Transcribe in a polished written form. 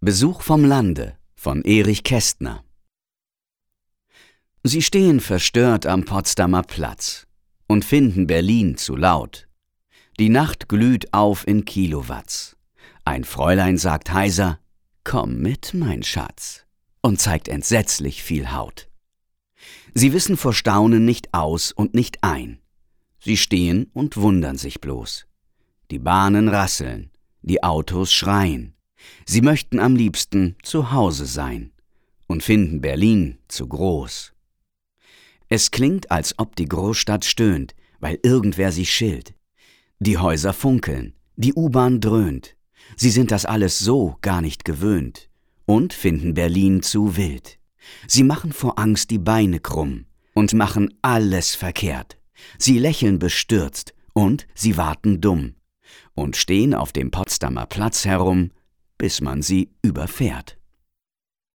Besuch vom Lande von Erich Kästner. Sie stehen verstört am Potsdamer Platz und finden Berlin zu laut. Die Nacht glüht auf in Kilowatts. Ein Fräulein sagt heiser: »Komm mit, mein Schatz«, und zeigt entsetzlich viel Haut. Sie wissen vor Staunen nicht aus und nicht ein. Sie stehen und wundern sich bloß. Die Bahnen rasseln, die Autos schreien. Sie möchten am liebsten zu Hause sein und finden Berlin zu groß. Es klingt, als ob die Großstadt stöhnt, weil irgendwer sie schilt. Die Häuser funkeln, die U-Bahn dröhnt. Sie sind das alles so gar nicht gewöhnt und finden Berlin zu wild. Sie machen vor Angst die Beine krumm und machen alles verkehrt. Sie lächeln bestürzt und sie warten dumm und stehen auf dem Potsdamer Platz herum, bis man sie überfährt.